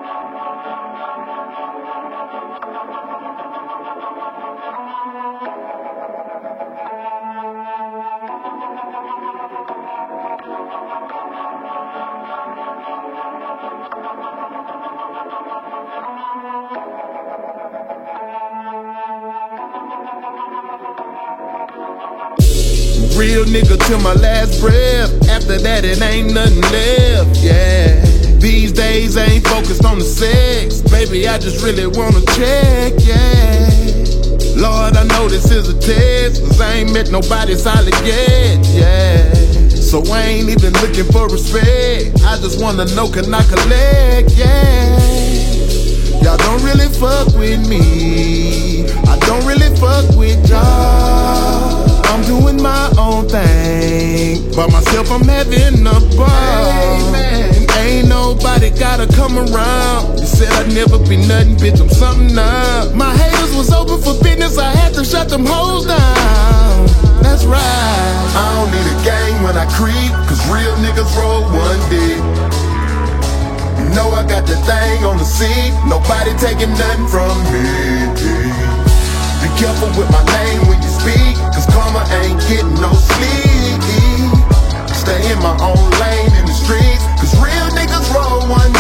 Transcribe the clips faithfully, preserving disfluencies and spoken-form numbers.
Real nigga till my last breath. After that it ain't nothing left, yeah. These days I ain't focused on the sex. Baby, I just really wanna check, yeah. Lord, I know this is a test, cause I ain't met nobody solid yet, yeah. So I ain't even looking for respect. I just wanna know, can I collect, yeah. Y'all don't really fuck with me. I don't really fuck with y'all. I'm doing my own thing. By myself, I'm having a ball. And ain't nobody gotta come around. You said I'd never be nothing, bitch, I'm something now. My haters was open for business, I had to shut them hoes down. That's right. I don't need a gang when I creep, cause real niggas roll one dick. You know I got the thing on the seat, nobody taking nothing from me. Be careful with my name when you speak, cause karma ain't getting no sleep. Stay in my own lane in the streets, cause real niggas roll one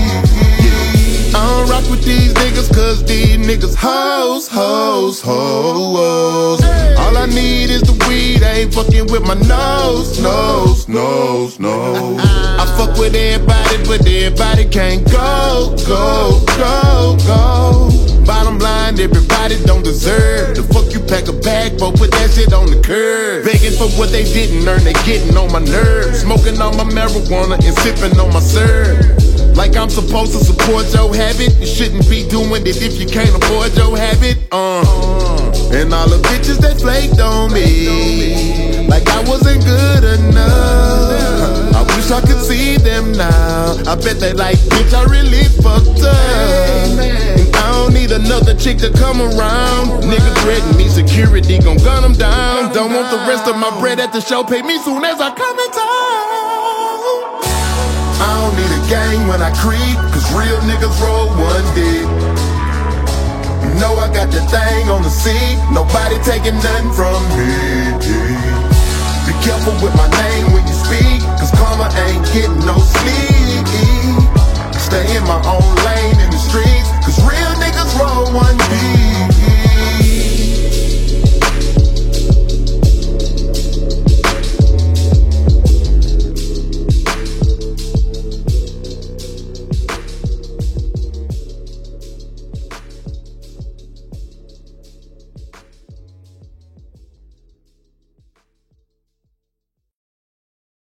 deep. I don't rock with these niggas, cause these niggas hoes, hoes, hoes. All I need is the weed, I ain't fucking with my nose, nose, nose, nose. I fuck with everybody, but everybody can't go, go, go, go. Bottom line, everybody don't deserve. The fuck you pack a bag for, put that shit on the curb. Begging for what they didn't earn, they getting on my nerves. Smoking on my marijuana and sipping on my syrup. Like I'm supposed to support your habit. You shouldn't be doing it if you can't afford your habit. Uh. And all the bitches that flaked on me, like I wasn't good enough. I wish I could see them now. I bet they like, bitch, I really fucked up. And I don't need another chick to come around. Nigga threaten me, security gon' gun them down. Don't want the rest of my bread at the show, pay me soon as I come in town. I don't need a gang when I creep, cause real niggas roll one dick. You know I got the thing on the seat, nobody taking nothing from me. Be careful with my name when you speak, cause karma ain't getting no sleep. Stay in my own